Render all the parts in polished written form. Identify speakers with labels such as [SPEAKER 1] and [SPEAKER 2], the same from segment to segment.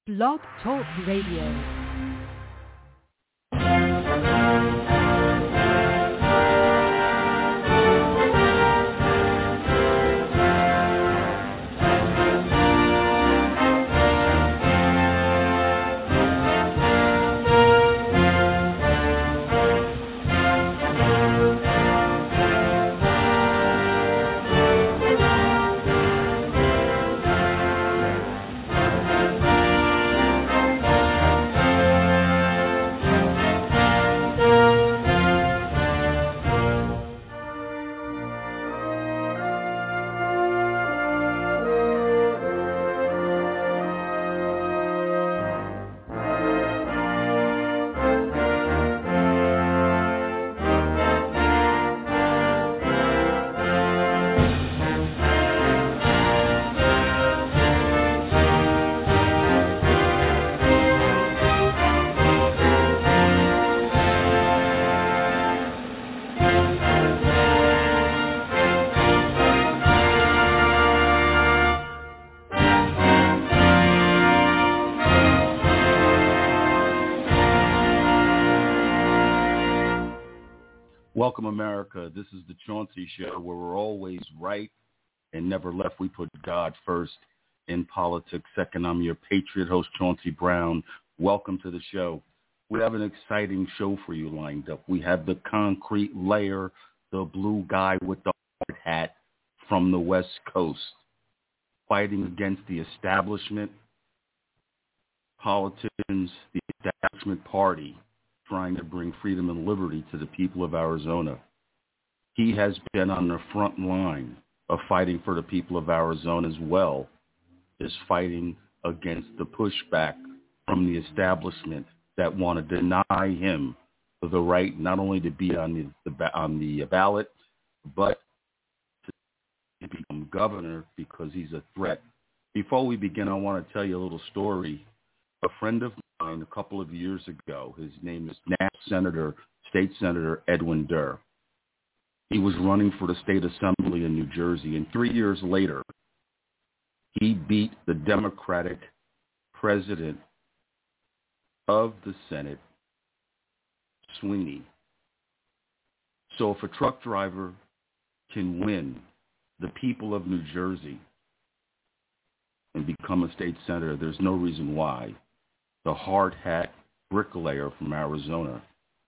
[SPEAKER 1] Blog Talk Radio.
[SPEAKER 2] Welcome, America. This is the Chauncey Show, where we're always right and never left. We put God first in politics. Second, I'm your patriot host, Chauncey Brown. Welcome to the show. We have an exciting show for you lined up. We have the concrete layer, the blue guy with the hard hat from the West Coast, fighting against the establishment, politicians, the establishment party, trying to bring freedom and liberty to the people of Arizona. He has been on the front line of fighting for the people of Arizona, as well as fighting against the pushback from the establishment that want to deny him the right not only to be on the ballot, but to become governor because he's a threat. Before we begin, I want to tell you a little story. A friend of mine a couple of years ago, his name is State Senator Edwin Durr. He was running for the state assembly in New Jersey, and 3 years later, he beat the Democratic president of the Senate, Sweeney. So if a truck driver can win the people of New Jersey and become a state senator, there's no reason why the hard hat bricklayer from Arizona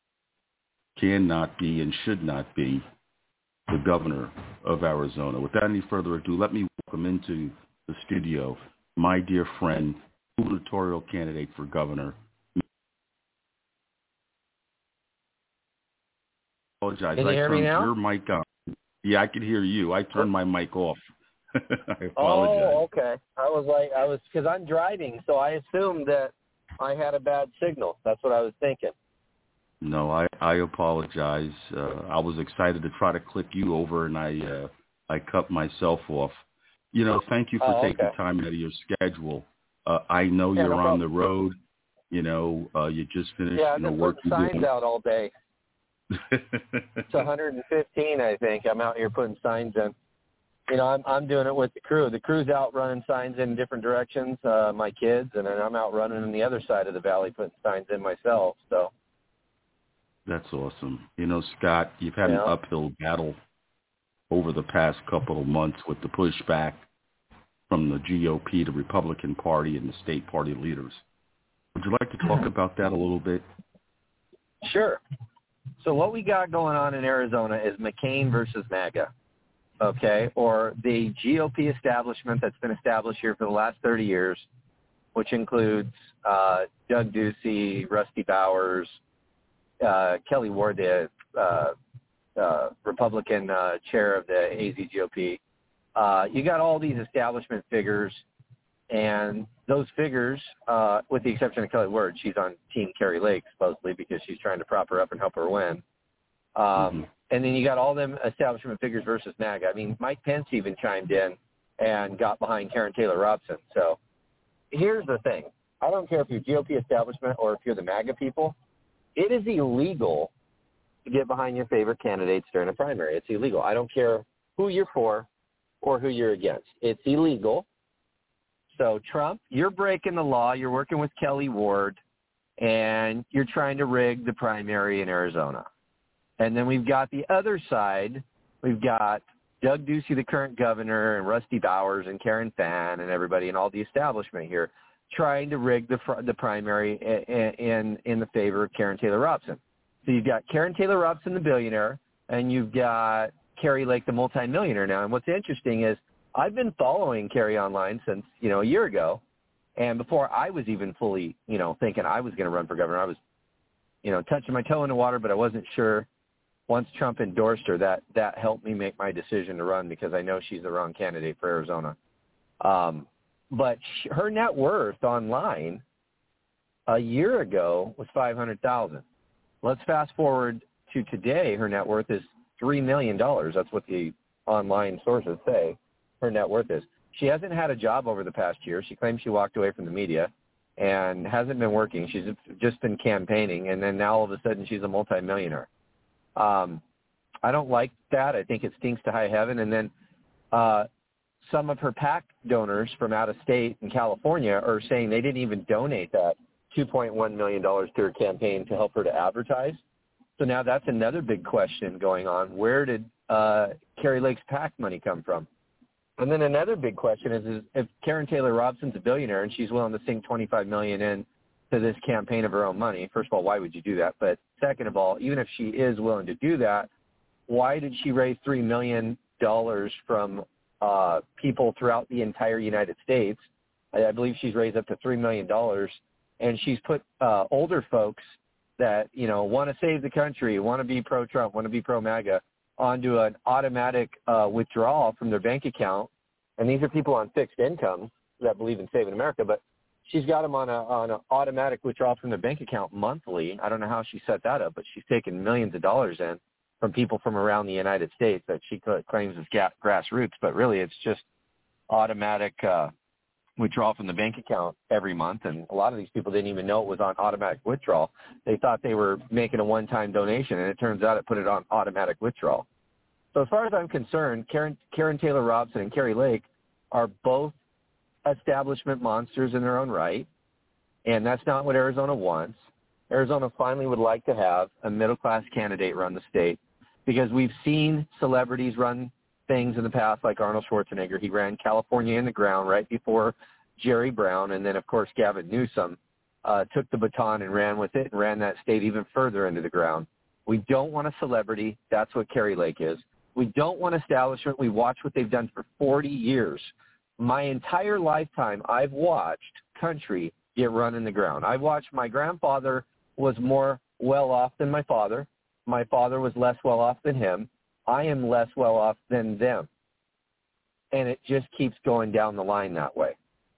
[SPEAKER 2] cannot be and should not be the governor of Arizona. Without any further ado, let me welcome into the studio my dear friend, gubernatorial candidate for governor. I apologize.
[SPEAKER 3] Can you hear me now?
[SPEAKER 2] Your mic on. Yeah, I can hear you. I turned my mic off. I apologize.
[SPEAKER 3] Oh, okay. Because I'm driving, so I assumed that I had a bad signal. That's what I was thinking.
[SPEAKER 2] No, I apologize. I was excited to try to click you over, and I cut myself off. You know, thank you for taking time out of your schedule. I know you're on the road. You know, you just finished
[SPEAKER 3] I've been
[SPEAKER 2] work.
[SPEAKER 3] putting signs out all day. It's 115, I think. I'm out here putting signs in. You know, I'm doing it with the crew. The crew's out running signs in different directions, my kids, and then I'm out running on the other side of the valley putting signs in myself. So
[SPEAKER 2] that's awesome. You know, Scott, you've had an uphill battle over the past couple of months with the pushback from the GOP, the Republican Party, and the state party leaders. Would you like to talk about that a little bit?
[SPEAKER 3] Sure. So what we got going on in Arizona is McCain versus MAGA. Okay, or the GOP establishment that's been established here for the last 30 years, which includes Doug Ducey, Rusty Bowers, Kelly Ward, the Republican chair of the AZGOP. You got all these establishment figures, and those figures, with the exception of Kelly Ward, she's on Team Kari Lake, supposedly, because she's trying to prop her up and help her win. And then you got all them establishment figures versus MAGA. I mean, Mike Pence even chimed in and got behind Karen Taylor Robson. So here's the thing. I don't care if you're GOP establishment or if you're the MAGA people. It is illegal to get behind your favorite candidates during a primary. It's illegal. I don't care who you're for or who you're against. It's illegal. So Trump, you're breaking the law. You're working with Kelly Ward, and you're trying to rig the primary in Arizona. And then we've got the other side. We've got Doug Ducey, the current governor, and Rusty Bowers and Karen Fann and everybody and all the establishment here trying to rig the primary in the favor of Karen Taylor Robson. So you've got Karen Taylor Robson, the billionaire, and you've got Kari Lake, the multimillionaire now. And what's interesting is I've been following Kari online since, a year ago. And before I was even fully, thinking I was going to run for governor, I was, touching my toe in the water, but I wasn't sure. Once Trump endorsed her, that helped me make my decision to run because I know she's the wrong candidate for Arizona. But her net worth online a year ago was $500,000. Let's fast forward to today. Her net worth is $3 million. That's what the online sources say her net worth is. She hasn't had a job over the past year. She claims she walked away from the media and hasn't been working. She's just been campaigning, and then now all of a sudden she's a multimillionaire. I don't like that. I think it stinks to high heaven. And then some of her PAC donors from out of state in California are saying they didn't even donate that $2.1 million to her campaign to help her to advertise. So now that's another big question going on. Where did Kari Lake's PAC money come from? And then another big question is if Karen Taylor Robson's a billionaire and she's willing to sink $25 million in to this campaign of her own money, first of all, why would you do that? But second of all, even if she is willing to do that, why did she raise $3 million from people throughout the entire United States? I believe she's raised up to $3 million, and she's put older folks that, want to save the country, want to be pro-Trump, want to be pro-MAGA, onto an automatic withdrawal from their bank account. And these are people on fixed income that believe in saving America, but she's got them on an automatic withdrawal from their bank account monthly. I don't know how she set that up, but she's taken millions of dollars in from people from around the United States that she claims is grassroots, but really it's just automatic withdrawal from the bank account every month. And a lot of these people didn't even know it was on automatic withdrawal. They thought they were making a one-time donation, and it turns out it put it on automatic withdrawal. So as far as I'm concerned, Karen Taylor Robson and Kari Lake are both establishment monsters in their own right, and that's not what Arizona wants. Arizona finally would like to have a middle-class candidate run the state because we've seen celebrities run things in the past, like Arnold Schwarzenegger. He ran California in the ground right before Jerry Brown, and then, of course, Gavin Newsom took the baton and ran with it and ran that state even further into the ground. We don't want a celebrity. That's what Kari Lake is. We don't want establishment. We watch what they've done for 40 years. My entire lifetime, I've watched country get run in the ground. I've watched my grandfather was more well-off than my father. My father was less well-off than him. I am less well-off than them. And it just keeps going down the line that way.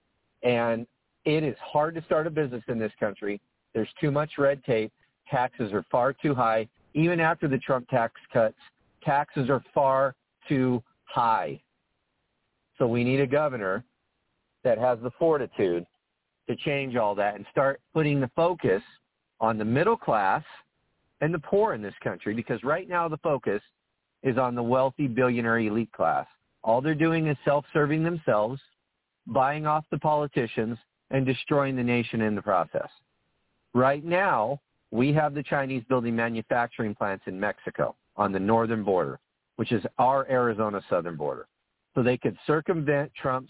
[SPEAKER 3] And it is hard to start a business in this country. There's too much red tape. Taxes are far too high. Even after the Trump tax cuts, taxes are far too high. So we need a governor that has the fortitude to change all that and start putting the focus on the middle class and the poor in this country, because right now the focus is on the wealthy billionaire elite class. All they're doing is self-serving themselves, buying off the politicians, and destroying the nation in the process. Right now, we have the Chinese building manufacturing plants in Mexico on the northern border, which is our Arizona southern border. So they could circumvent Trump's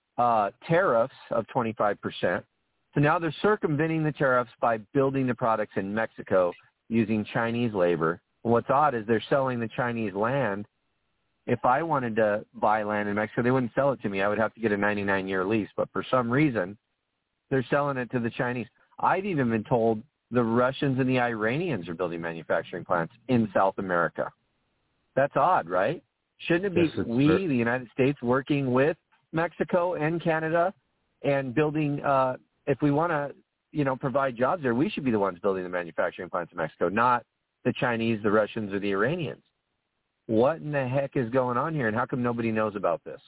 [SPEAKER 3] tariffs of 25%. So now they're circumventing the tariffs by building the products in Mexico using Chinese labor. And what's odd is they're selling the Chinese land. If I wanted to buy land in Mexico, they wouldn't sell it to me. I would have to get a 99-year lease. But for some reason, they're selling it to the Chinese. I've even been told the Russians and the Iranians are building manufacturing plants in South America. That's odd, right? Shouldn't it be the United States, working with Mexico and Canada and building, if we want to, provide jobs there, we should be the ones building the manufacturing plants in Mexico, not the Chinese, the Russians, or the Iranians. What in the heck is going on here, and how come nobody knows about this?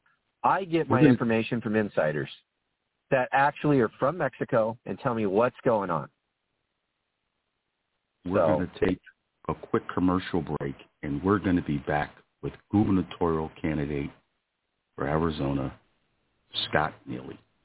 [SPEAKER 3] I get my information from insiders that actually are from Mexico and tell me what's going on.
[SPEAKER 2] We're going to take a quick commercial break, and we're going to be back with gubernatorial candidate for Arizona, Scott Neely.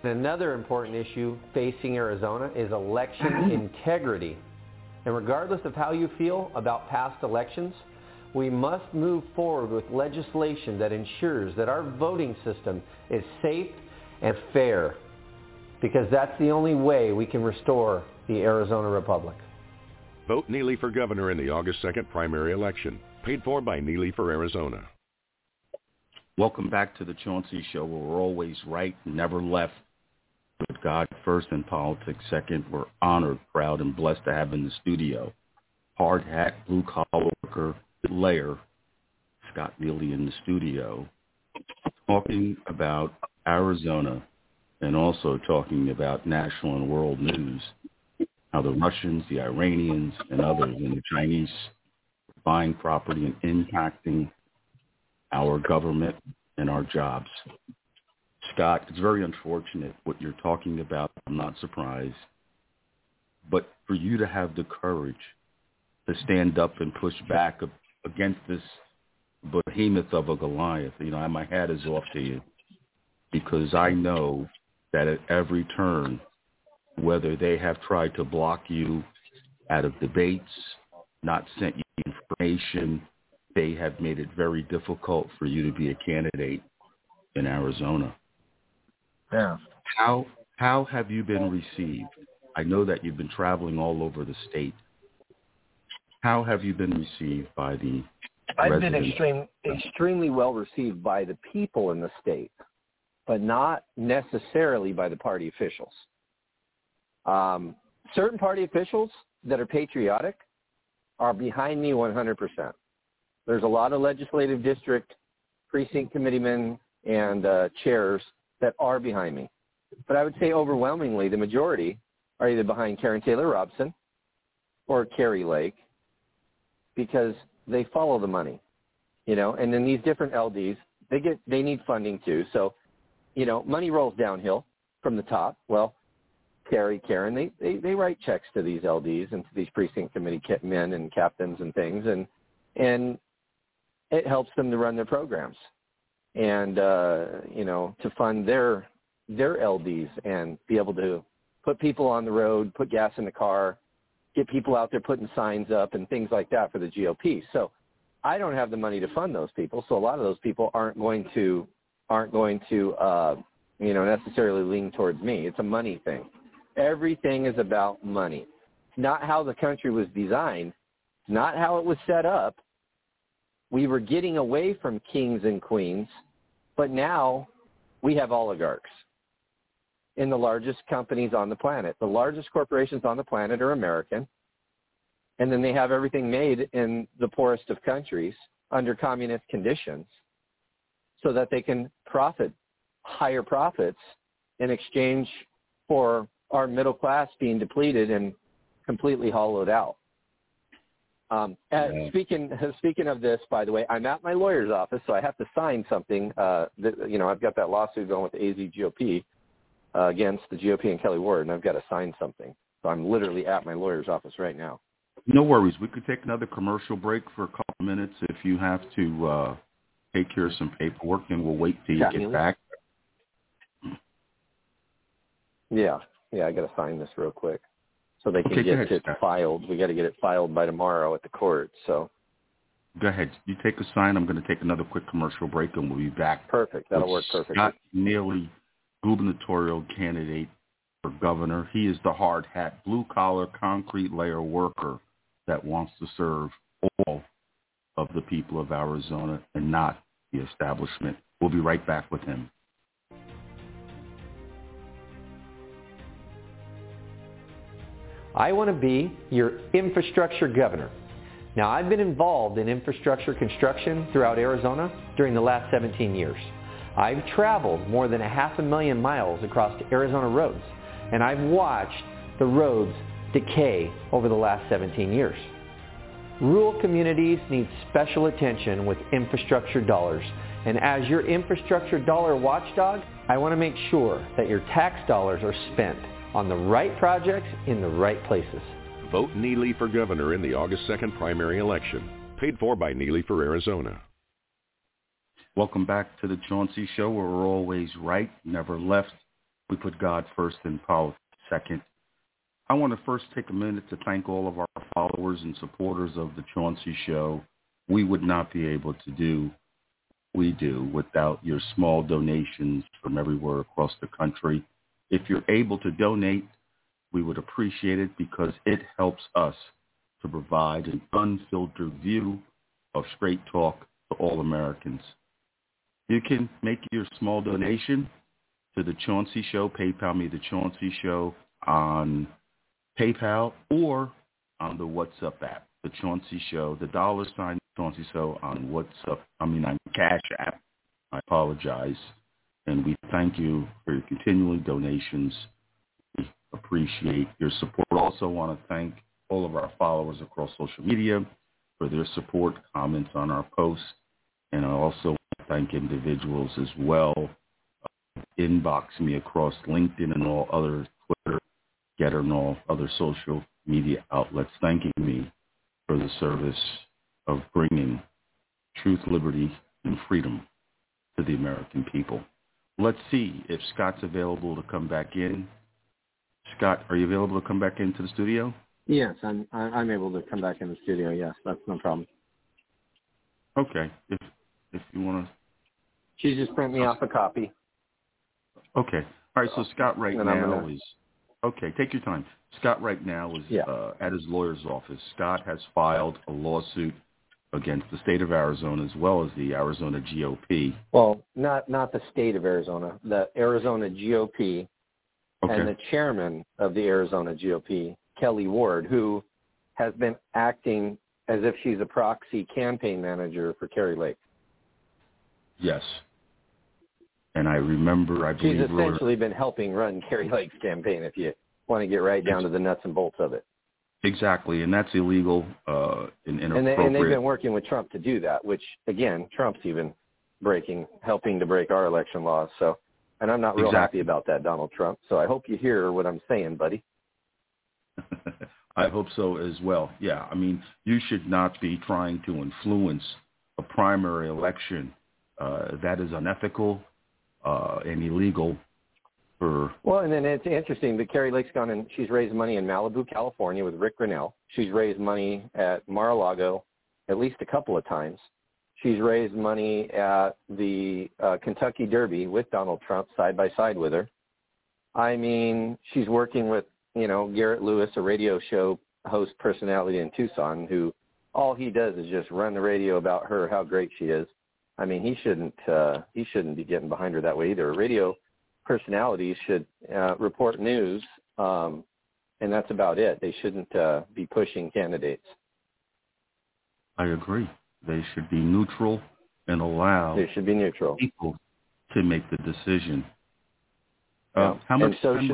[SPEAKER 1] Another important issue facing Arizona is election integrity. And regardless of how you feel about past elections, we must move forward with legislation that ensures that our voting system is safe and fair, because that's the only way we can restore the Arizona Republic.
[SPEAKER 4] Vote Neely for governor in the August 2nd primary election. Paid for by Neely for Arizona.
[SPEAKER 2] Welcome back to the Chauncey Show, where we're always right, never left. With God first and politics second. We're honored, proud, and blessed to have in the studio hard hat, blue collar worker, layer, Scott Neely in the studio, talking about Arizona and also talking about national and world news, how the Russians, the Iranians, and others, and the Chinese are buying property and impacting our government and our jobs. Scott, it's very unfortunate what you're talking about. I'm not surprised. But for you to have the courage to stand up and push back against this behemoth of a Goliath, my hat is off to you, because I know that at every turn, whether they have tried to block you out of debates, not sent you information, they have made it very difficult for you to be a candidate in Arizona.
[SPEAKER 3] Yeah.
[SPEAKER 2] How have you been received? I know that you've been traveling all over the state. How have you been received by the residents?
[SPEAKER 3] I've been extremely well received by the people in the state, but not necessarily by the party officials. Certain party officials that are patriotic are behind me 100%. There's a lot of legislative district, precinct committeemen, and chairs that are behind me. But I would say overwhelmingly the majority are either behind Karen Taylor Robson or Kari Lake, because they follow the money, and then these different LDs, they need funding too. So, money rolls downhill from the top. Well, Karen, they write checks to these LDs and to these precinct committee men and captains and things, and it helps them to run their programs and, to fund their LDs and be able to put people on the road, put gas in the car, get people out there putting signs up and things like that for the GOP. So I don't have the money to fund those people. So a lot of those people aren't going to necessarily lean towards me. It's a money thing. Everything is about money. Not how the country was designed, not how it was set up. We were getting away from kings and queens, but now we have oligarchs in the largest companies on the planet. The largest corporations on the planet are American, and then they have everything made in the poorest of countries under communist conditions so that they can profit higher profits in exchange for our middle class being depleted and completely hollowed out. Speaking of this, by the way, I'm at my lawyer's office, so I have to sign something. I've got that lawsuit going with the AZ GOP against the GOP and Kelly Ward, and I've got to sign something. So I'm literally at my lawyer's office right now.
[SPEAKER 2] No worries. We could take another commercial break for a couple minutes if you have to take care of some paperwork, and we'll wait till you get back.
[SPEAKER 3] Yeah, I got to sign this real quick so they can get it filed. We got to get it filed by tomorrow at the court. So
[SPEAKER 2] go ahead. You take a sign. I'm going to take another quick commercial break, and we'll be back.
[SPEAKER 3] Perfect. That'll work perfectly.
[SPEAKER 2] Scott Neely, gubernatorial candidate for governor. He is the hard hat, blue collar, concrete layer worker that wants to serve all of the people of Arizona and not the establishment. We'll be right back with him.
[SPEAKER 1] I want to be your infrastructure governor. Now, I've been involved in infrastructure construction throughout Arizona during the last 17 years. I've traveled more than 500,000 miles across Arizona roads, and I've watched the roads decay over the last 17 years. Rural communities need special attention with infrastructure dollars, and as your infrastructure dollar watchdog, I want to make sure that your tax dollars are spent on the right projects in the right places.
[SPEAKER 4] Vote Neely for governor in the August 2nd primary election. Paid for by Neely for Arizona.
[SPEAKER 2] Welcome back to the Chauncey Show, where we're always right, never left. We put God first and politics second. I want to first take a minute to thank all of our followers and supporters of The Chauncey Show. We would not be able to do what we do without your small donations from everywhere across the country. If you're able to donate, we would appreciate it because it helps us to provide an unfiltered view of straight talk to all Americans. You can make your small donation to The Chauncey Show, PayPal me The Chauncey Show on PayPal or on the WhatsApp app, The Chauncey Show, the $ Chauncey Show on WhatsApp, on Cash App. I apologize. And we thank you for your continuing donations. We appreciate your support. Also want to thank all of our followers across social media for their support, comments on our posts. And I also want to thank individuals as well. Inbox me across LinkedIn and all other Twitter, Getter, and all other social media outlets, thanking me for the service of bringing truth, liberty, and freedom to the American people. Let's see if Scott's available to come back in. Scott, are you available to come back into the studio?
[SPEAKER 3] Yes, I'm able to come back in the studio. Yes, that's no problem.
[SPEAKER 2] Okay, if you want to.
[SPEAKER 3] She just print me off a copy.
[SPEAKER 2] Okay. All right, so Scott right now is, okay, take your time. Scott right now is at his lawyer's office. Scott has filed a lawsuit against the state of Arizona as well as the Arizona GOP.
[SPEAKER 3] Well, not the state of Arizona, the Arizona GOP, and the chairman of the Arizona GOP, Kelly Ward, who has been acting as if she's a proxy campaign manager for Kari Lake.
[SPEAKER 2] Yes. And I remember,
[SPEAKER 3] she's essentially been helping run Kari Lake's campaign, if you want to get right down to the nuts and bolts of it.
[SPEAKER 2] Exactly, and that's illegal and inappropriate.
[SPEAKER 3] And they've been working with Trump to do that, which, again, Trump's even helping to break our election laws. So, and I'm not real happy about that, Donald Trump. So I hope you hear what I'm saying, buddy.
[SPEAKER 2] I hope so as well. Yeah, I mean, you should not be trying to influence a primary election. That is unethical and illegal. Well,
[SPEAKER 3] and then it's interesting that Kari Lake's gone and she's raised money in Malibu, California with Rick Grinnell. She's raised money at Mar-a-Lago at least a couple of times. She's raised money at the Kentucky Derby with Donald Trump side by side with her. I mean, she's working with, Garrett Lewis, a radio show host personality in Tucson, who all he does is just run the radio about her, how great she is. I mean, he shouldn't be getting behind her that way either. Radio personalities should report news, and that's about it. They shouldn't be pushing candidates.
[SPEAKER 2] I agree. They should be neutral and allow people to make the decision. How much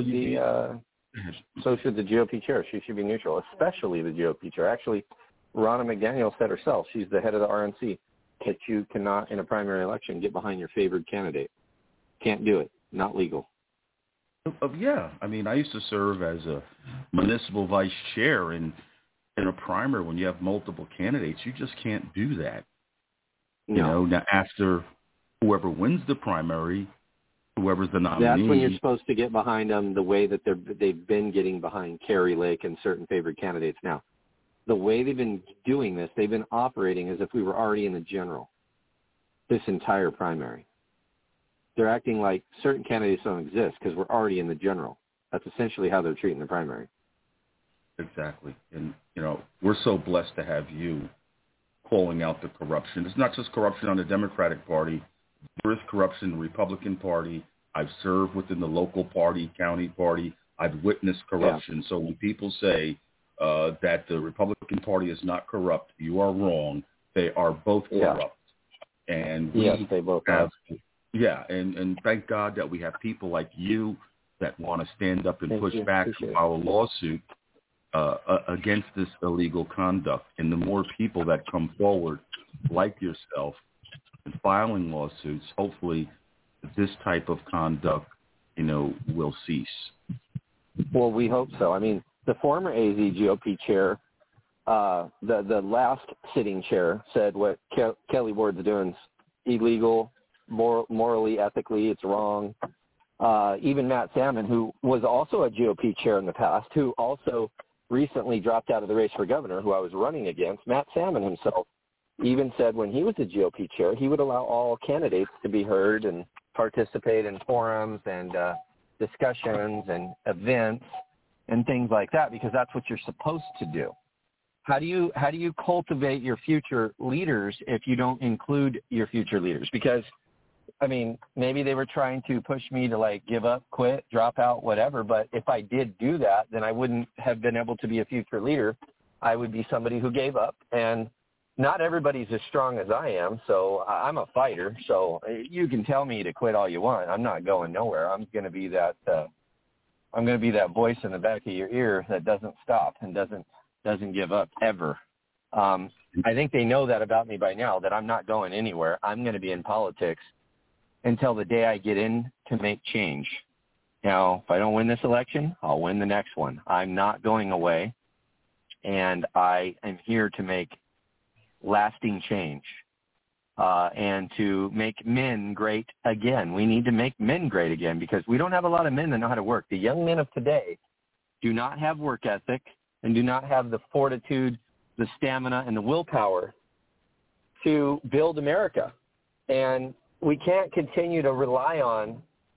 [SPEAKER 3] so should the GOP chair. She should be neutral, especially the GOP chair. Actually, Ronna McDaniel said herself, she's the head of the RNC, that you cannot, in a primary election, get behind your favored candidate. Can't do it. Not legal.
[SPEAKER 2] Yeah. I mean, I used to serve as a municipal vice chair, and in a primary, when you have multiple candidates, you just can't do that.
[SPEAKER 3] No.
[SPEAKER 2] Now after whoever wins the primary, whoever's the nominee.
[SPEAKER 3] That's when you're supposed to get behind them the way that they've been getting behind Kari Lake and certain favored candidates. Now, the way they've been doing this, they've been operating as if we were already in the general this entire primary. They're acting like certain candidates don't exist because we're already in the general. That's essentially how they're treating the primary.
[SPEAKER 2] Exactly. And, we're so blessed to have you calling out the corruption. It's not just corruption on the Democratic Party. There is corruption in the Republican Party. I've served within the local party, county party. I've witnessed corruption. Yeah. So when people say that the Republican Party is not corrupt, you are wrong. They are both corrupt. Yeah. And
[SPEAKER 3] they both have.
[SPEAKER 2] Yeah, and thank God that we have people like you that want to stand up and push back our lawsuit against this illegal conduct. And the more people that come forward, like yourself, and filing lawsuits, hopefully this type of conduct, will cease.
[SPEAKER 3] Well, we hope so. I mean, the former AZ GOP chair, the last sitting chair, said what Kelly Ward's doing is illegal, morally, ethically, it's wrong. even Matt Salmon, who was also a GOP chair in the past, who also recently dropped out of the race for governor, who I was running against. Matt Salmon himself even said when he was the GOP chair, he would allow all candidates to be heard and participate in forums and discussions and events and things like that, because that's what you're supposed to do. How do you cultivate your future leaders if you don't include your future leaders? Because, I mean, maybe they were trying to push me to, like, give up, quit, drop out, whatever, but if I did do that, then I wouldn't have been able to be a future leader. I would be somebody who gave up, and not everybody's as strong as I am, so I'm a fighter, so you can tell me to quit all you want. I'm not going nowhere. I'm going to be that voice in the back of your ear that doesn't stop and doesn't give up ever. I think they know that about me by now, that I'm not going anywhere. I'm going to be in politics until the day I get in to make change. Now, if I don't win this election, I'll win the next one. I'm not going away, and I am here to make lasting change and to make men great again. We need to make men great again, because we don't have a lot of men that know how to work. The young men of today do not have work ethic and do not have the fortitude, the stamina, and the willpower to build America. And we can't continue to rely on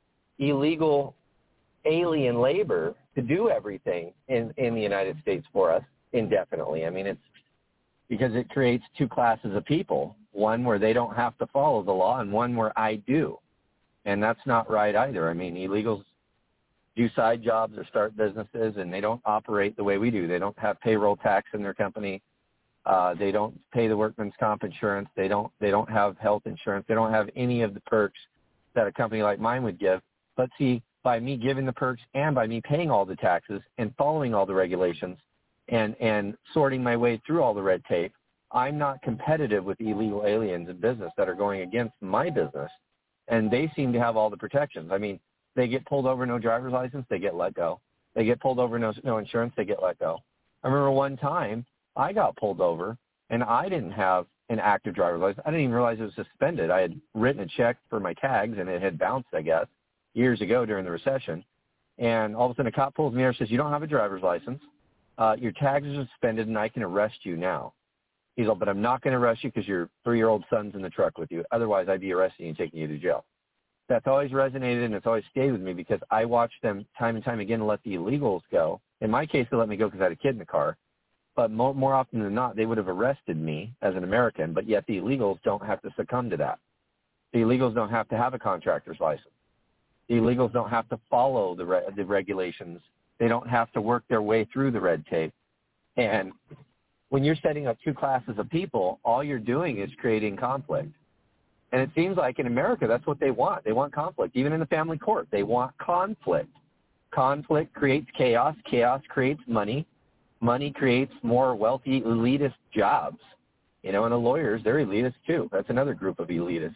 [SPEAKER 3] illegal alien labor to do everything in the United States for us indefinitely. I mean, it's because it creates two classes of people, one where they don't have to follow the law and one where I do. And that's not right either. I mean, illegals do side jobs or start businesses, and they don't operate the way we do. They don't have payroll tax in their company. They don't pay the workman's comp insurance. They don't have health insurance. They don't have any of the perks that a company like mine would give. But see, by me giving the perks and by me paying all the taxes and following all the regulations and sorting my way through all the red tape, I'm not competitive with illegal aliens in business that are going against my business. And they seem to have all the protections. I mean, they get pulled over, no driver's license, they get let go. They get pulled over, no insurance, they get let go. I remember one time I got pulled over, and I didn't have an active driver's license. I didn't even realize it was suspended. I had written a check for my tags, and it had bounced, I guess, years ago during the recession. And all of a sudden a cop pulls me over and says, "You don't have a driver's license. Your tags are suspended, and I can arrest you now." He's like, "But I'm not going to arrest you because your 3-year-old son's in the truck with you. Otherwise, I'd be arresting you and taking you to jail." That's always resonated, and it's always stayed with me, because I watched them time and time again let the illegals go. In my case, they let me go because I had a kid in the car. But more often than not, they would have arrested me as an American, but yet the illegals don't have to succumb to that. The illegals don't have to have a contractor's license. The illegals don't have to follow the regulations. They don't have to work their way through the red tape. And when you're setting up two classes of people, all you're doing is creating conflict. And it seems like in America, that's what they want. They want conflict. Even in the family court, they want conflict. Conflict creates chaos. Chaos creates money. Money creates more wealthy, elitist jobs. And the lawyers, they're elitist too. That's another group of elitists.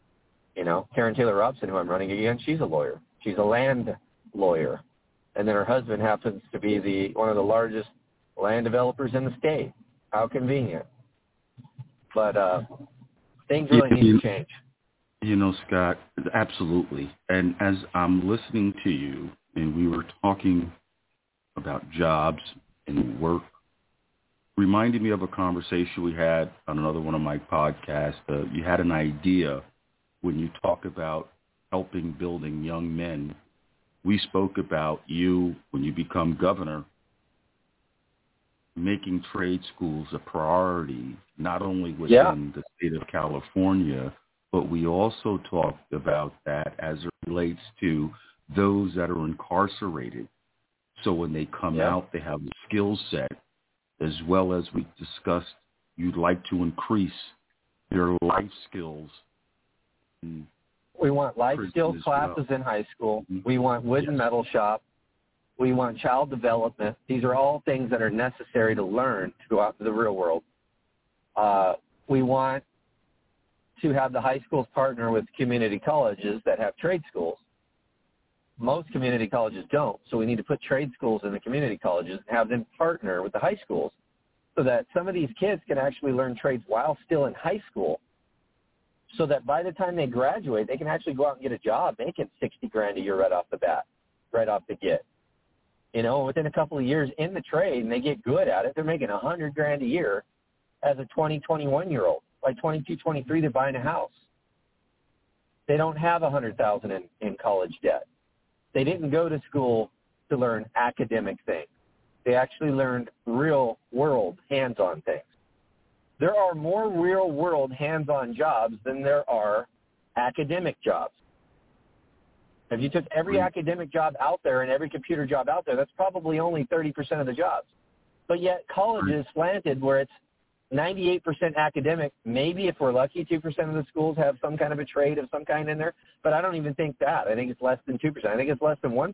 [SPEAKER 3] Karen Taylor Robson, who I'm running against, she's a lawyer. She's a land lawyer. And then her husband happens to be one of the largest land developers in the state. How convenient. But things really need to change.
[SPEAKER 2] Scott, absolutely. And as I'm listening to you, and we were talking about jobs and work, reminded me of a conversation we had on another one of my podcasts. You had an idea when you talk about helping building young men. We spoke about you, when you become governor, making trade schools a priority, not only within the state of California, but we also talked about that as it relates to those that are incarcerated. So when they come out, they have a skill set, as well as we discussed, you'd like to increase their life skills.
[SPEAKER 3] We want life skills classes in high school. We want wood and metal shop. We want child development. These are all things that are necessary to learn to go out to the real world. We want to have the high schools partner with community colleges that have trade schools. Most community colleges don't, so we need to put trade schools in the community colleges and have them partner with the high schools so that some of these kids can actually learn trades while still in high school. so that by the time they graduate, they can actually go out and get a job making $60,000 a year right off the bat, right off the get. You know, within a couple of years in the trade, and they get good at it, they're making $100,000 a year as a 20, 21-year-old. By 22, 23, they're buying a house. They don't have $100,000 in college debt. They didn't go to school to learn academic things. They actually learned real-world hands-on things. There are more real-world hands-on jobs than there are academic jobs. If you took every academic job out there and every computer job out there, that's probably only 30% of the jobs. But yet college is slanted where it's 98% academic. Maybe if we're lucky, 2% of the schools have some kind of a trade of some kind in there. But I don't even think that. I think it's less than 2%. I think it's less than 1%.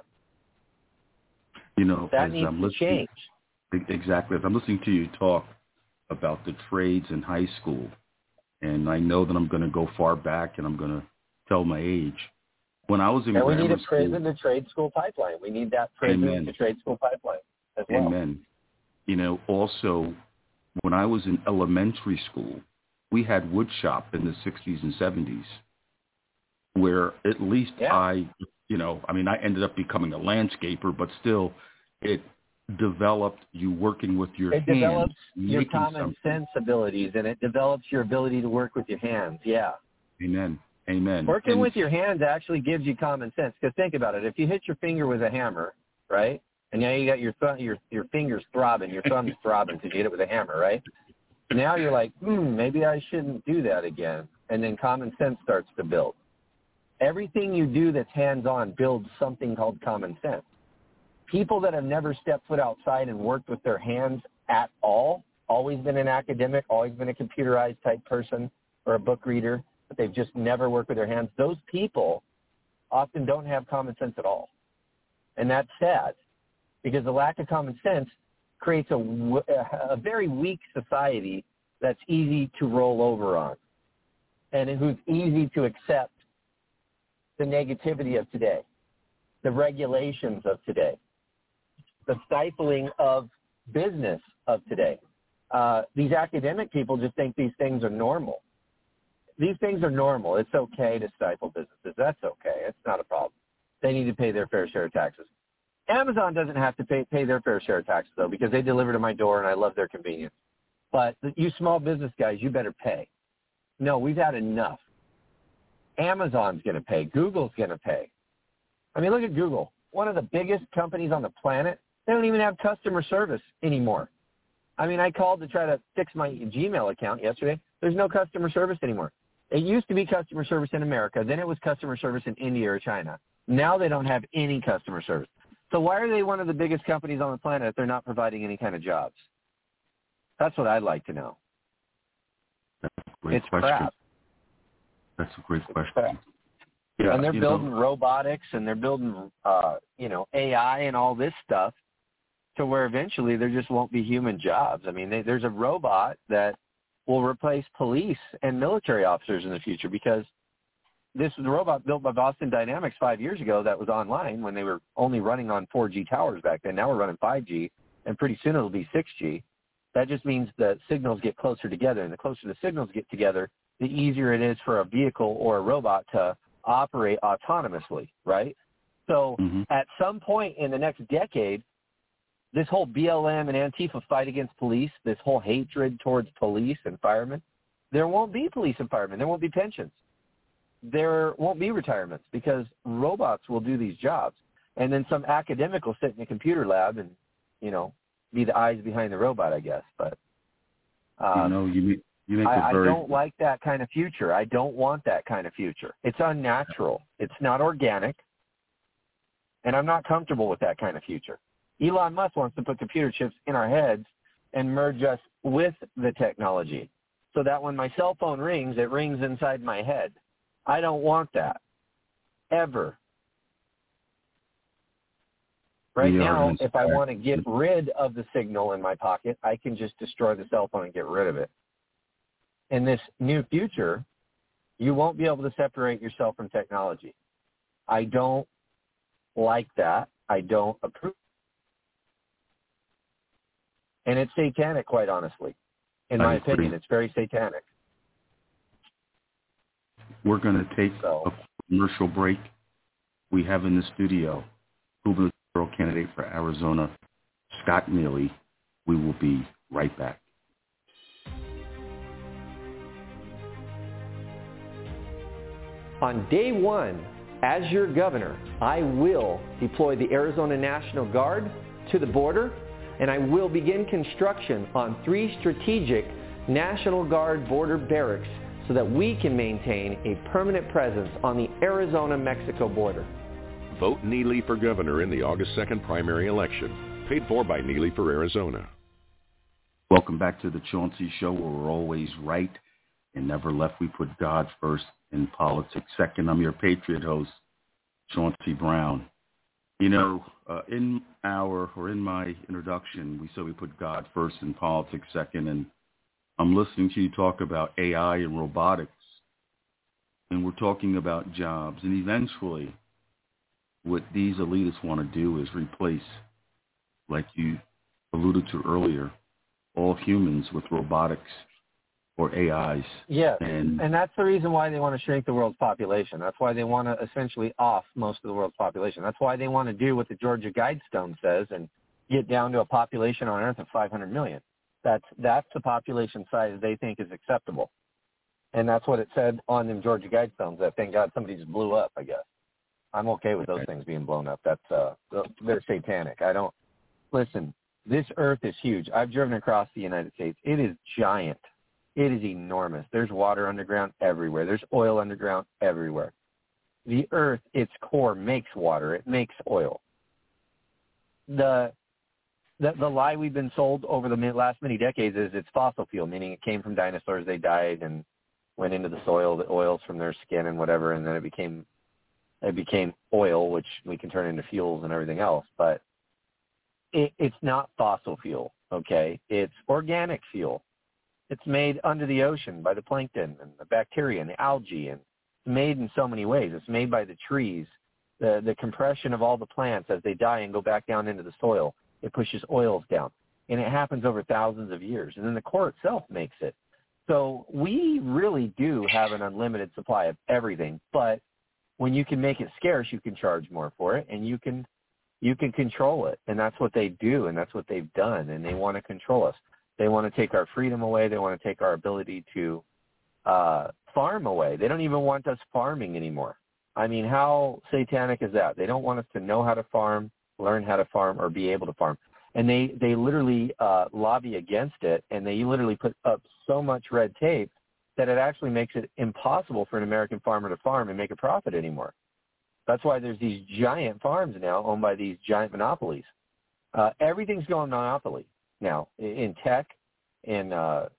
[SPEAKER 2] You know,
[SPEAKER 3] that needs to change.
[SPEAKER 2] Exactly. As I'm listening to you talk about the trades in high school, and I know that I'm going to go far back and I'm going to tell my age. When I was in grammar school,
[SPEAKER 3] we need a prison to trade school pipeline. We need that prison to trade school pipeline as well.
[SPEAKER 2] Amen. You know, also, when I was in elementary school, we had wood shop in the 60s and 70s where at least I ended up becoming a landscaper, but still it developed you working with your hands. It develops
[SPEAKER 3] your common sense abilities, and it develops your ability to work with your hands,
[SPEAKER 2] Amen. Amen.
[SPEAKER 3] Working with your hands actually gives you common sense, because think about it. If you hit your finger with a hammer, right, and now you got your fingers throbbing, your thumbs throbbing because you hit it with a hammer, right? Now you're like, maybe I shouldn't do that again. And then common sense starts to build. Everything you do that's hands-on builds something called common sense. People that have never stepped foot outside and worked with their hands at all, always been an academic, always been a computerized type person or a book reader, but they've just never worked with their hands, those people often don't have common sense at all. And that's sad, because the lack of common sense creates a very weak society that's easy to roll over on and who's easy to accept the negativity of today, the regulations of today, the stifling of business of today. These academic people just think these things are normal. These things are normal. It's okay to stifle businesses. That's okay. It's not a problem. They need to pay their fair share of taxes. Amazon doesn't have to pay their fair share of taxes, though, because they deliver to my door, and I love their convenience. But you small business guys, you better pay. No, we've had enough. Amazon's going to pay. Google's going to pay. I mean, look at Google. One of the biggest companies on the planet. They don't even have customer service anymore. I mean, I called to try to fix my Gmail account yesterday. There's no customer service anymore. It used to be customer service in America. Then it was customer service in India or China. Now they don't have any customer service. So why are they one of the biggest companies on the planet if they're not providing any kind of jobs? That's what I'd like to know.
[SPEAKER 2] That's a great question.
[SPEAKER 3] Crap.
[SPEAKER 2] That's a great question.
[SPEAKER 3] Yeah, and they're building robotics, and they're building, AI and all this stuff to where eventually there just won't be human jobs. I mean, there's a robot that will replace police and military officers in the future, because this is a robot built by Boston Dynamics 5 years ago that was online when they were only running on 4G towers back then. Now we're running 5G, and pretty soon it'll be 6G. That just means the signals get closer together, and the closer the signals get together, the easier it is for a vehicle or a robot to operate autonomously, right? So at some point in the next decade, this whole BLM and Antifa fight against police, this whole hatred towards police and firemen, there won't be police and firemen. There won't be pensions. There won't be retirements, because robots will do these jobs. And then some academic will sit in a computer lab and, be the eyes behind the robot, I guess. But
[SPEAKER 2] you make
[SPEAKER 3] I don't like that kind of future. I don't want that kind of future. It's unnatural. It's not organic. And I'm not comfortable with that kind of future. Elon Musk wants to put computer chips in our heads and merge us with the technology so that when my cell phone rings, it rings inside my head. I don't want that, ever. Right now, if I want to get rid of the signal in my pocket, I can just destroy the cell phone and get rid of it. In this new future, you won't be able to separate yourself from technology. I don't like that. I don't approve. And it's satanic, quite honestly. In my opinion, it's very satanic.
[SPEAKER 2] We're going to take a commercial break. We have in the studio gubernatorial candidate for Arizona, Scott Neely. We will be right back.
[SPEAKER 1] On day one, as your governor, I will deploy the Arizona National Guard to the border, and I will begin construction on 3 strategic National Guard border barracks so that we can maintain a permanent presence on the Arizona-Mexico border.
[SPEAKER 4] Vote Neely for governor in the August 2nd primary election. Paid for by Neely for Arizona.
[SPEAKER 2] Welcome back to the Chauncey Show, where we're always right and never left. We put God first and politics second. I'm your Patriot host, Chauncey Brown. You know, in my introduction, we said we put God first and politics second, and I'm listening to you talk about AI and robotics, and we're talking about jobs, and eventually what these elitists want to do is replace, like you alluded to earlier, all humans with robotics or AIs.
[SPEAKER 3] Yeah, and that's the reason why they want to shrink the world's population. That's why they want to essentially off most of the world's population. That's why they want to do what the Georgia Guidestone says and get down to a population on Earth of 500 million. That's the population size they think is acceptable. And that's what it said on them Georgia Guidestones that, thank God, somebody just blew up, I guess. I'm okay with those things being blown up. They're satanic. Listen, this Earth is huge. I've driven across the United States. It is giant. It is enormous. There's water underground everywhere. There's oil underground everywhere. The Earth, its core, makes water. It makes oil. The lie we've been sold over the last many decades is it's fossil fuel, meaning it came from dinosaurs. They died and went into the soil, the oils from their skin and whatever, and then it became oil, which we can turn into fuels and everything else. But it's not fossil fuel, okay? It's organic fuel. It's made under the ocean by the plankton and the bacteria and the algae, and it's made in so many ways. It's made by the trees, the compression of all the plants as they die and go back down into the soil. It pushes oils down, and it happens over thousands of years. And then the core itself makes it. So we really do have an unlimited supply of everything, but when you can make it scarce, you can charge more for it, and you can control it. And that's what they do, and that's what they've done, and they want to control us. They want to take our freedom away. They want to take our ability to farm away. They don't even want us farming anymore. I mean, how satanic is that? They don't want us to know how to farm, learn how to farm, or be able to farm. And they literally lobby against it, and they literally put up so much red tape that it actually makes it impossible for an American farmer to farm and make a profit anymore. That's why there's these giant farms now owned by these giant monopolies. Everything's going monopoly now in tech, in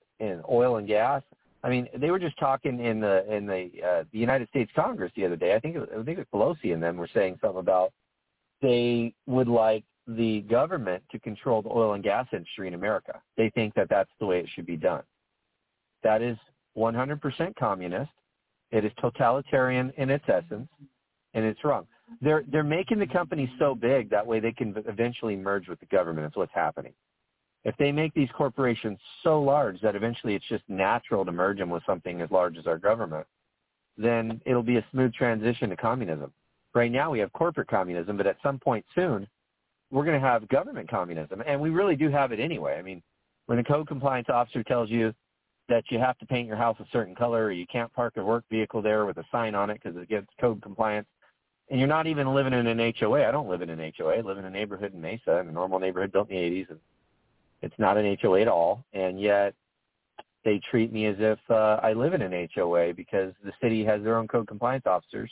[SPEAKER 3] oil and gas. I mean, they were just talking in the United States Congress the other day. I think it was Pelosi and them were saying something about they would like the government to control the oil and gas industry in America. They think that that's the way it should be done. That is 100% communist. It is totalitarian in its essence, and it's wrong. They're making the companies so big that way they can eventually merge with the government. That's what's happening. If they make these corporations so large that eventually it's just natural to merge them with something as large as our government, then it'll be a smooth transition to communism. Right now we have corporate communism, but at some point soon we're going to have government communism, and we really do have it anyway. I mean, when a code compliance officer tells you that you have to paint your house a certain color or you can't park a work vehicle there with a sign on it because it gets code compliance, and you're not even living in an HOA. I don't live in an HOA. I live in a neighborhood in Mesa, in a normal neighborhood built in the 80s, and it's not an HOA at all, and yet they treat me as if I live in an HOA because the city has their own code compliance officers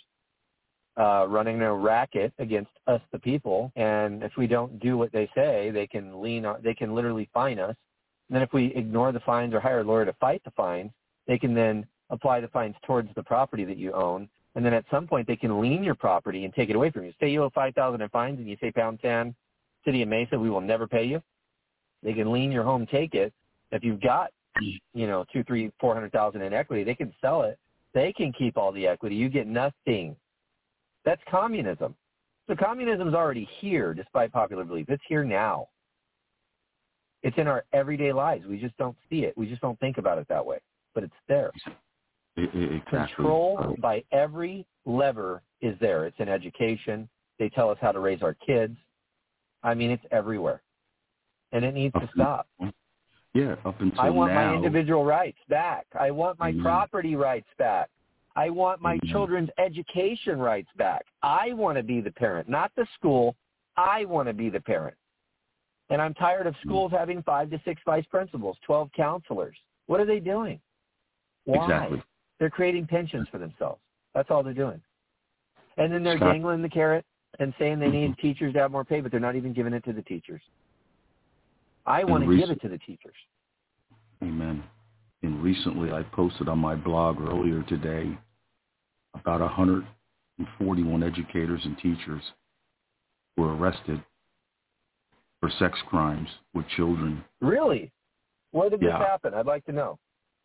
[SPEAKER 3] running a racket against us, the people, and if we don't do what they say, they can literally fine us. And then if we ignore the fines or hire a lawyer to fight the fines, they can then apply the fines towards the property that you own. And then at some point they can lien your property and take it away from you. Say you owe $5,000 in fines and you say Pound Town, City of Mesa, we will never pay you. They can lien your home, take it. If you've got, $200,000, $300,000, $400,000 in equity, they can sell it. They can keep all the equity. You get nothing. That's communism. So communism is already here, despite popular belief. It's here now. It's in our everyday lives. We just don't see it. We just don't think about it that way. But it's there.
[SPEAKER 2] Exactly.
[SPEAKER 3] Control by every lever is there. It's in education. They tell us how to raise our kids. I mean, it's everywhere. And it needs to stop.
[SPEAKER 2] Yeah, up until now.
[SPEAKER 3] I want my individual rights back. I want my property rights back. I want my children's education rights back. I want to be the parent, not the school. I want to be the parent. And I'm tired of schools having 5 to 6 vice principals, 12 counselors. What are they doing? Why?
[SPEAKER 2] Exactly.
[SPEAKER 3] They're creating pensions for themselves. That's all they're doing. And then they're dangling the carrot and saying they need teachers to have more pay, but they're not even giving it to the teachers. I want to give it to the teachers.
[SPEAKER 2] Amen. And recently I posted on my blog earlier today about 141 educators and teachers were arrested for sex crimes with children.
[SPEAKER 3] Really? Where did this happen? I'd like to know.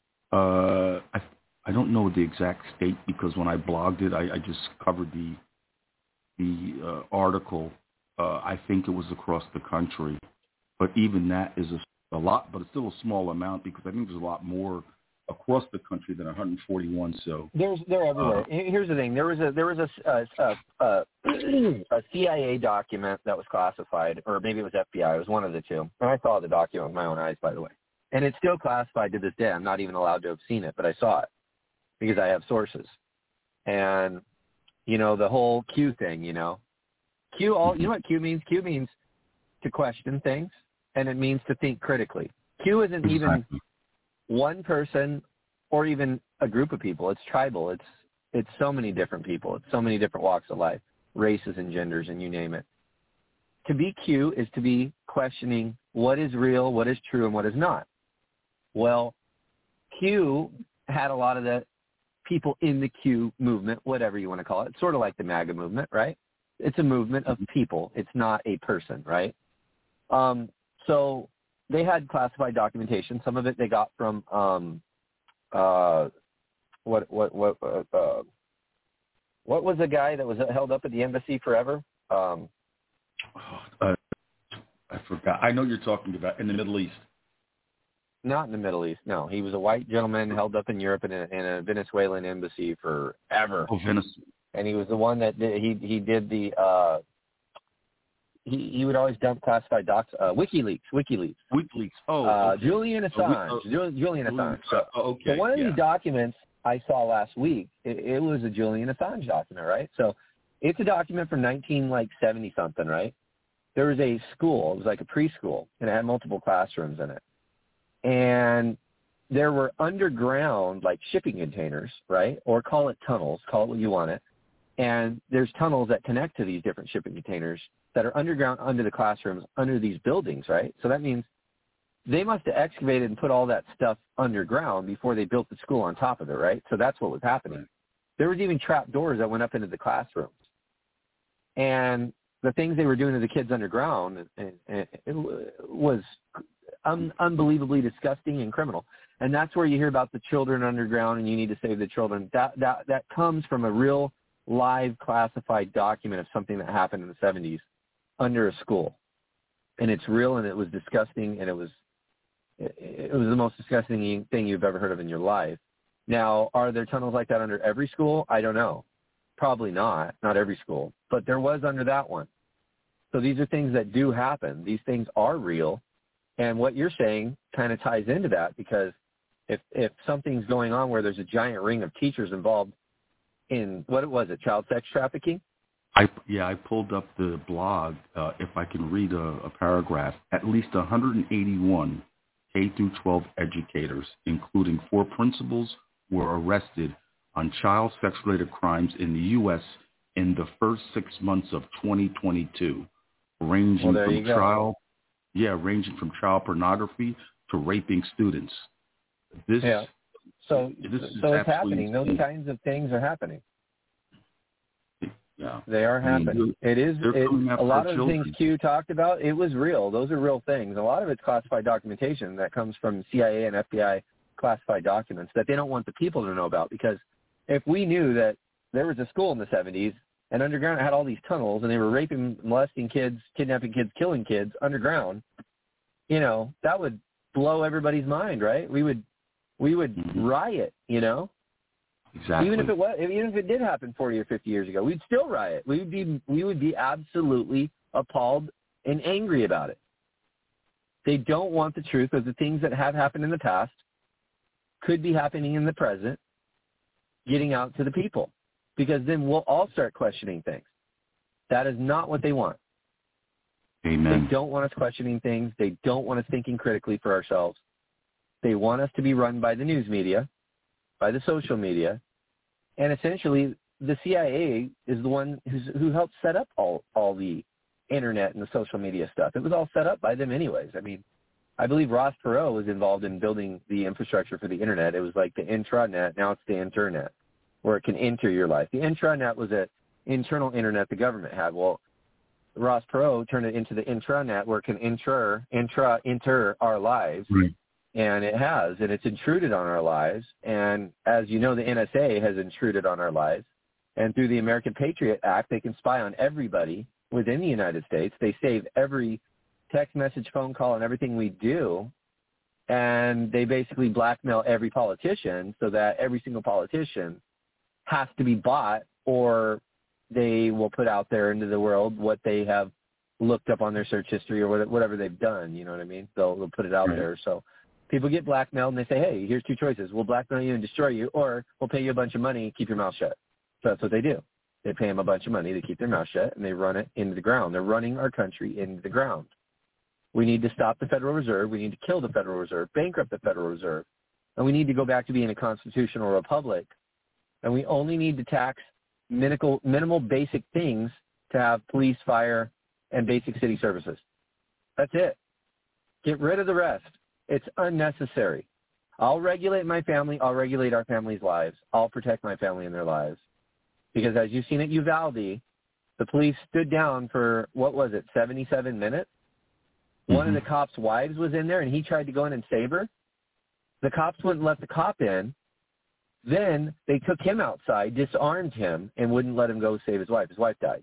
[SPEAKER 2] I don't know the exact state because when I blogged it, I just covered the article. I think it was across the country, but even that is a lot, but it's still a small amount because I think there's a lot more across the country than 141. So
[SPEAKER 3] they're everywhere. Here's the thing: there was a CIA document that was classified, or maybe it was FBI. It was one of the two. And I saw the document with my own eyes, by the way. And it's still classified to this day. I'm not even allowed to have seen it, but I saw it because I have sources. And the whole Q thing. You know what Q means? Q means to question things, and it means to think critically. Q isn't even one person or even a group of people. It's tribal. It's so many different people. It's so many different walks of life, races and genders, and you name it. To be Q is to be questioning what is real, what is true, and what is not. Well, Q had a lot of the people in the Q movement, whatever you want to call it, sort of like the MAGA movement, right? It's a movement of people. It's not a person, right? So they had classified documentation. Some of it they got from what was the guy that was held up at the embassy forever?
[SPEAKER 2] I forgot. I know you're talking about in the Middle East.
[SPEAKER 3] Not in the Middle East. No, he was a white gentleman held up in Europe in a Venezuelan embassy forever.
[SPEAKER 2] Oh, Venezuela.
[SPEAKER 3] And he was the one that he did the he would always dump classified docs. WikiLeaks.
[SPEAKER 2] Oh, okay.
[SPEAKER 3] Julian Assange. Julian Assange. So
[SPEAKER 2] okay.
[SPEAKER 3] One of these documents I saw last week, it was a Julian Assange document, right? So it's a document from 1970 something, right? There was a school. It was like a preschool, and it had multiple classrooms in it. And there were underground, like shipping containers, right? Or call it tunnels, call it what you want it. And there's tunnels that connect to these different shipping containers that are underground under the classrooms, under these buildings, right? So that means they must have excavated and put all that stuff underground before they built the school on top of it, right? So that's what was happening. There was even trap doors that went up into the classrooms. And the things they were doing to the kids underground, it was unbelievably disgusting and criminal. And that's where you hear about the children underground and you need to save the children. That comes from a real live classified document of something that happened in the 70s under a school. And it's real, and it was disgusting, and it was the most disgusting thing you've ever heard of in your life. Now, are there tunnels like that under every school? I don't know. Probably not every school. But there was under that one. So these are things that do happen. These things are real. And what you're saying kind of ties into that, because if something's going on where there's a giant ring of teachers involved in, what was it, child sex trafficking?
[SPEAKER 2] I pulled up the blog. If I can read a paragraph, at least 181 K-12 educators, including 4 principals, were arrested on child sex-related crimes in the U.S. in the first 6 months of 2022, ranging from child pornography to raping students.
[SPEAKER 3] So it's happening. Those kinds of things are happening.
[SPEAKER 2] Yeah.
[SPEAKER 3] They are happening. A lot of the things Q talked about, it was real. Those are real things. A lot of it's classified documentation that comes from CIA and FBI classified documents that they don't want the people to know about, because if we knew that there was a school in the 70s and underground it had all these tunnels and they were raping, molesting kids, kidnapping kids, killing kids underground, that would blow everybody's mind, right? We would riot,
[SPEAKER 2] Exactly.
[SPEAKER 3] Even if it did happen 40 or 50 years ago, we'd still riot. We would be absolutely appalled and angry about it. They don't want the truth of the things that have happened in the past, could be happening in the present, getting out to the people, because then we'll all start questioning things. That is not what they want.
[SPEAKER 2] Amen.
[SPEAKER 3] They don't want us questioning things. They don't want us thinking critically for ourselves. They want us to be run by the news media, by the social media, and essentially the CIA is the one who helped set up all the internet and the social media stuff. It was all set up by them anyways. I mean, I believe Ross Perot was involved in building the infrastructure for the internet. It was like the intranet. Now it's the internet, where it can enter your life. The intranet was an internal internet the government had. Well, Ross Perot turned it into the intranet, where it can enter our lives.
[SPEAKER 2] Right.
[SPEAKER 3] And it has, and it's intruded on our lives. And as you know, the NSA has intruded on our lives. And through the American Patriot Act, they can spy on everybody within the United States. They save every text message, phone call, and everything we do. And they basically blackmail every politician so that every single politician has to be bought, or they will put out there into the world what they have looked up on their search history or whatever they've done. You know what I mean? They'll put it out there. So people get blackmailed, and they say, hey, here's two choices. We'll blackmail you and destroy you, or we'll pay you a bunch of money, keep your mouth shut. So that's what they do. They pay them a bunch of money to keep their mouth shut, and they run it into the ground. They're running our country into the ground. We need to stop the Federal Reserve. We need to kill the Federal Reserve, bankrupt the Federal Reserve. And we need to go back to being a constitutional republic. And we only need to tax minimal basic things to have police, fire, and basic city services. That's it. Get rid of the rest. It's unnecessary. I'll regulate my family. I'll regulate our family's lives. I'll protect my family and their lives. Because as you've seen at Uvalde, the police stood down for, 77 minutes? Mm-hmm. One of the cops' wives was in there, and he tried to go in and save her. The cops wouldn't let the cop in. Then they took him outside, disarmed him, and wouldn't let him go save his wife. His wife died.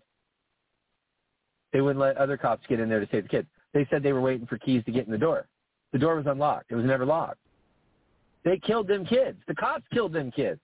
[SPEAKER 3] They wouldn't let other cops get in there to save the kid. They said they were waiting for keys to get in the door. The door was unlocked. It was never locked. They killed them kids. The cops killed them kids.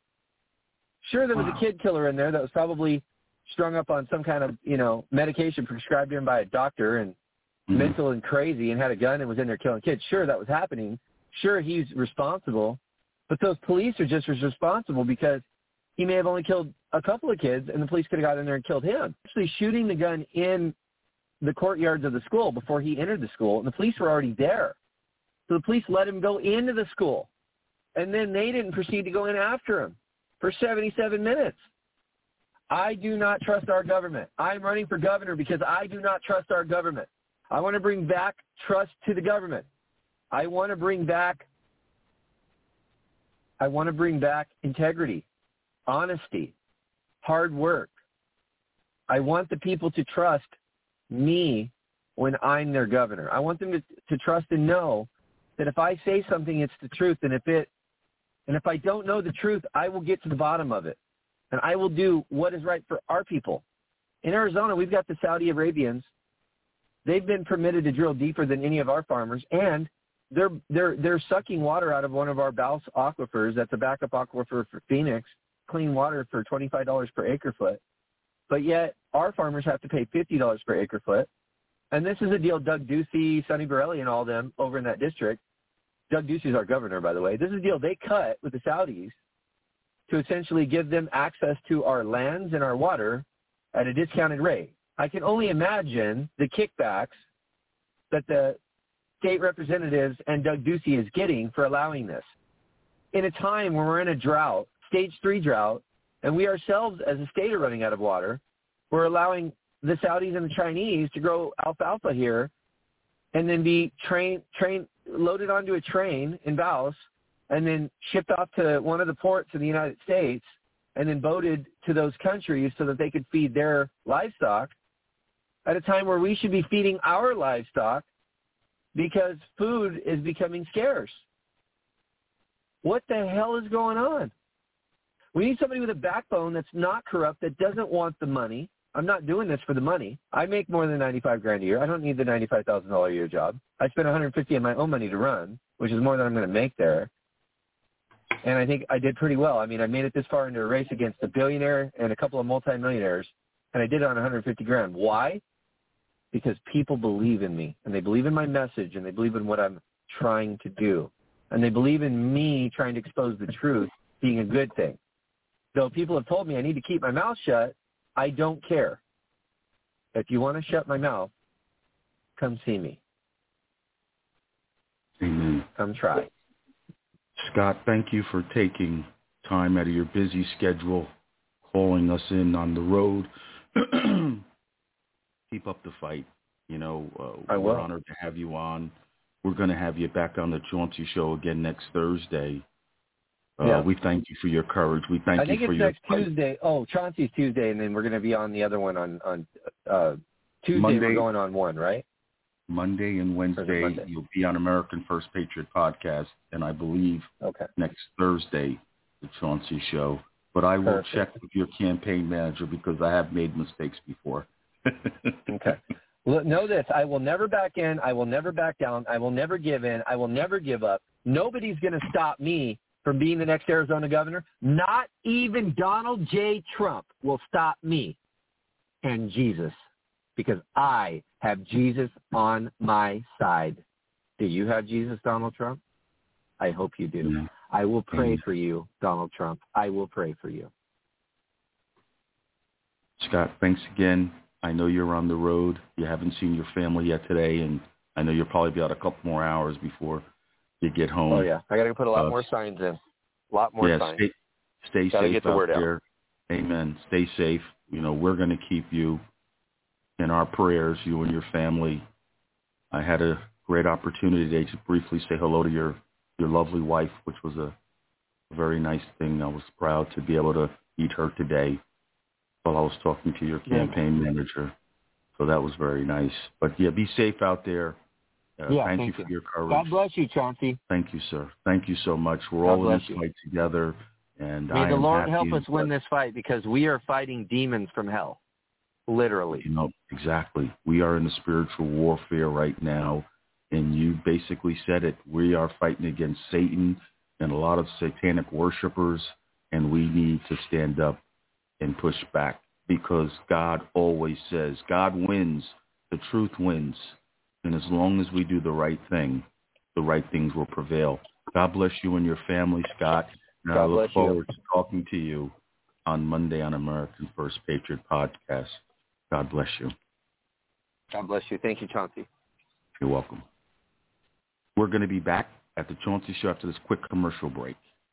[SPEAKER 3] Sure, there was a kid killer in there that was probably strung up on some kind of, medication prescribed to him by a doctor and mental and crazy and had a gun and was in there killing kids. Sure, that was happening. Sure, he's responsible. But those police are just as responsible because he may have only killed a couple of kids, and the police could have got in there and killed him. Actually shooting the gun in the courtyards of the school before he entered the school, and the police were already there. So the police let him go into the school, and then they didn't proceed to go in after him for 77 minutes. I do not trust our government. I'm running for governor because I do not trust our government. I want to bring back trust to the government. I want to bring back integrity, honesty, hard work. I want the people to trust me when I'm their governor. I want them to trust and know that if I say something, it's the truth. And if I don't know the truth, I will get to the bottom of it. And I will do what is right for our people. In Arizona, we've got the Saudi Arabians. They've been permitted to drill deeper than any of our farmers, and they're sucking water out of one of our Baus aquifers. That's a backup aquifer for Phoenix, clean water for $25 per acre foot. But yet our farmers have to pay $50 per acre foot. And this is a deal Doug Ducey, Sonny Borelli, and all them over in that district. Doug Ducey is our governor, by the way. This is a deal they cut with the Saudis to essentially give them access to our lands and our water at a discounted rate. I can only imagine the kickbacks that the state representatives and Doug Ducey is getting for allowing this. In a time when we're in a drought, stage 3 drought, and we ourselves as a state are running out of water, we're allowing the Saudis and the Chinese to grow alfalfa here and then be loaded onto a train in Baus and then shipped off to one of the ports in the United States and then boated to those countries so that they could feed their livestock at a time where we should be feeding our livestock because food is becoming scarce. What the hell is going on? We need somebody with a backbone that's not corrupt, that doesn't want the money. I'm not doing this for the money. I make more than $95,000 a year. I don't need the $95,000 a year job. I spend $150,000 of my own money to run, which is more than I'm going to make there. And I think I did pretty well. I mean, I made it this far into a race against a billionaire and a couple of multimillionaires, and I did it on 150 grand. Why? Because people believe in me, and they believe in my message, and they believe in what I'm trying to do. And they believe in me trying to expose the truth being a good thing. Though people have told me I need to keep my mouth shut, I don't care. If you want to shut my mouth, come see me.
[SPEAKER 2] Amen.
[SPEAKER 3] Come try.
[SPEAKER 2] Scott, thank you for taking time out of your busy schedule, calling us in on the road. Keep up the fight. You know, we're honored to have you on. We're going to have you back on the Chauncey Show again next Thursday. We thank you for your courage. We thank you for your
[SPEAKER 3] I think it's next Tuesday. Oh, Chauncey's Tuesday, and then we're going to be on the other one on Tuesday.
[SPEAKER 2] Monday,
[SPEAKER 3] we're going on one, right?
[SPEAKER 2] Monday and Wednesday, you'll be on American First Patriot Podcast, and I believe next Thursday, the Chauncey Show. But I will check with your campaign manager because I have made mistakes before.
[SPEAKER 3] Okay. Well, know this. I will never back in. I will never back down. I will never give in. I will never give up. Nobody's going to stop me from being the next Arizona governor. Not even Donald J. Trump will stop me and Jesus, because I have Jesus on my side. Do you have Jesus, Donald Trump? I hope you do.
[SPEAKER 2] Yeah.
[SPEAKER 3] I will pray for you, Donald Trump. I will pray for you.
[SPEAKER 2] Scott, thanks again. I know you're on the road. You haven't seen your family yet today, and I know you'll probably be out a couple more hours before you get home.
[SPEAKER 3] Oh, yeah. I got to put a lot more signs in. A lot more signs.
[SPEAKER 2] Stay
[SPEAKER 3] Gotta
[SPEAKER 2] safe
[SPEAKER 3] get the word
[SPEAKER 2] out there.
[SPEAKER 3] Out.
[SPEAKER 2] Amen. Stay safe. You know, we're going to keep you in our prayers, you and your family. I had a great opportunity today to briefly say hello to your lovely wife, which was a very nice thing. I was proud to be able to meet her today while I was talking to your campaign manager. So that was very nice. But, yeah, be safe out there. Thank you for your courage.
[SPEAKER 3] God bless you, Chauncey.
[SPEAKER 2] Thank you, sir. Thank you so much. We're all in this fight together. And
[SPEAKER 3] May the Lord help us win this fight, because we are fighting demons from hell, literally.
[SPEAKER 2] You know, exactly. We are in the spiritual warfare right now, and you basically said it. We are fighting against Satan and a lot of satanic worshipers, and we need to stand up and push back, because God always says, God wins, the truth wins, and as long as we do the right thing, the right things will prevail. God bless you and your family, Scott. And I look forward to talking to you on Monday on American First Patriot Podcast. God bless you.
[SPEAKER 3] God bless you. Thank you, Chauncey.
[SPEAKER 2] You're welcome. We're going to be back at the Chauncey Show after this quick commercial break.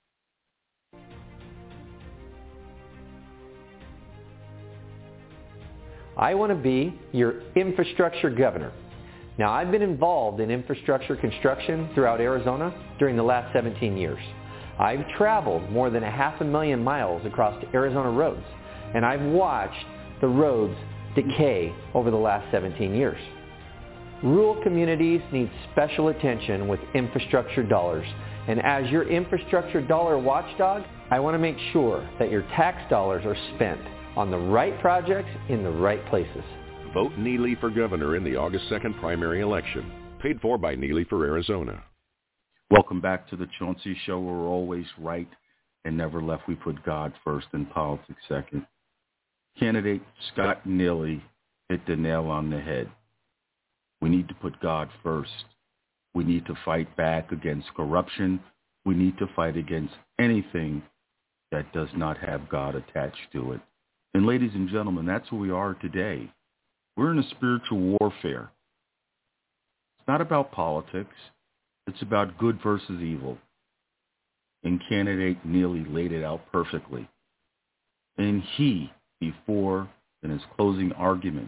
[SPEAKER 1] I want to be your infrastructure governor. Now, I've been involved in infrastructure construction throughout Arizona during the last 17 years. I've traveled more than 500,000 miles across Arizona roads, and I've watched the roads decay over the last 17 years. Rural communities need special attention with infrastructure dollars, and as your infrastructure dollar watchdog, I want to make sure that your tax dollars are spent on the right projects in the right places.
[SPEAKER 4] Vote Neely for governor in the August 2nd primary election. Paid for by Neely for Arizona.
[SPEAKER 2] Welcome back to the Chauncey Show. We're always right and never left. We put God first and politics second. Candidate Scott Neely hit the nail on the head. We need to put God first. We need to fight back against corruption. We need to fight against anything that does not have God attached to it. And ladies and gentlemen, that's who we are today. We're in a spiritual warfare. It's not about politics. It's about good versus evil. And candidate Neely laid it out perfectly. And he, before in his closing arguments,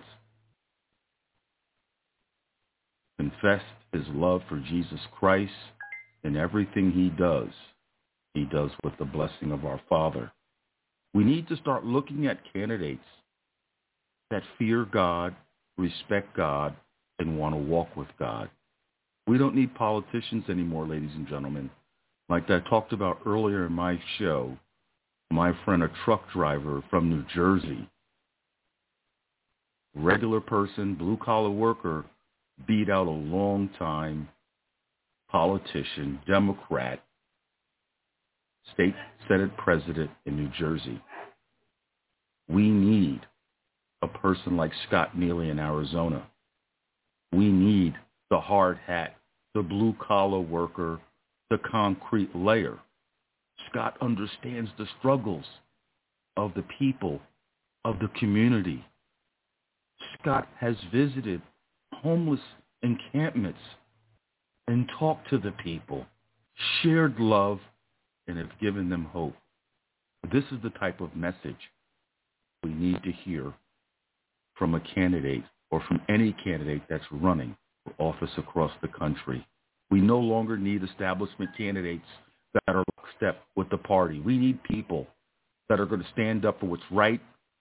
[SPEAKER 2] confessed his love for Jesus Christ, and everything he does with the blessing of our Father. We need to start looking at candidates that fear God, respect God, and want to walk with God. We don't need politicians anymore, ladies and gentlemen. Like I talked about earlier in my show, my friend, a truck driver from New Jersey, regular person, blue-collar worker, beat out a long-time politician, Democrat, state Senate president in New Jersey. We need a person like Scott Neely in Arizona. We need the hard hat, the blue-collar worker, the concrete layer. Scott understands the struggles of the people, of the community. Scott has visited homeless encampments and talked to the people, shared love, and have given them hope. This is the type of message we need to hear from a candidate or from any candidate that's running for office across the country. We no longer need establishment candidates that are lockstep with the party. We need people that are going to stand up for what's right,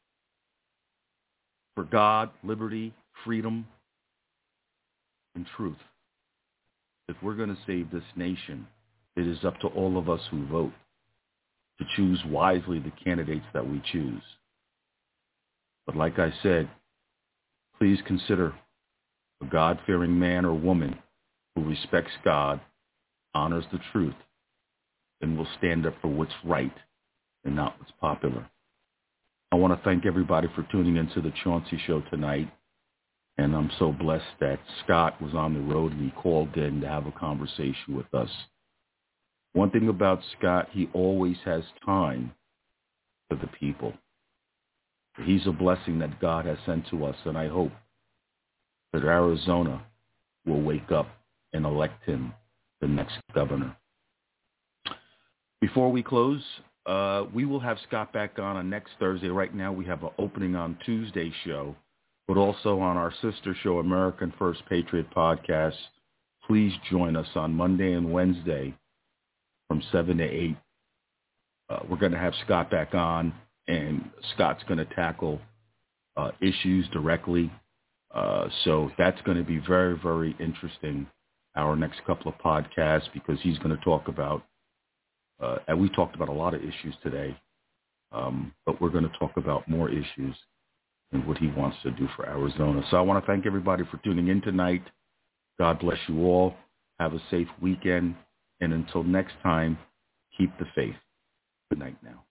[SPEAKER 2] for God, liberty, freedom, and truth. If we're going to save this nation, it is up to all of us who vote to choose wisely the candidates that we choose. But like I said, please consider a God-fearing man or woman who respects God, honors the truth, and will stand up for what's right and not what's popular. I want to thank everybody for tuning into the Chauncey Show tonight. And I'm so blessed that Scott was on the road and he called in to have a conversation with us. One thing about Scott, he always has time for the people. He's a blessing that God has sent to us, and I hope that Arizona will wake up and elect him the next governor. Before we close, we will have Scott back on next Thursday. Right now we have an opening on Tuesday's show, but also on our sister show, American First Patriot Podcast. Please join us on Monday and Wednesday from 7 to 8. We're going to have Scott back on, and Scott's going to tackle issues directly. So that's going to be very, very interesting, our next couple of podcasts, because he's going to talk about, and we talked about a lot of issues today, but we're going to talk about more issues and what he wants to do for Arizona. So I want to thank everybody for tuning in tonight. God bless you all. Have a safe weekend. And until next time, keep the faith. Good night now.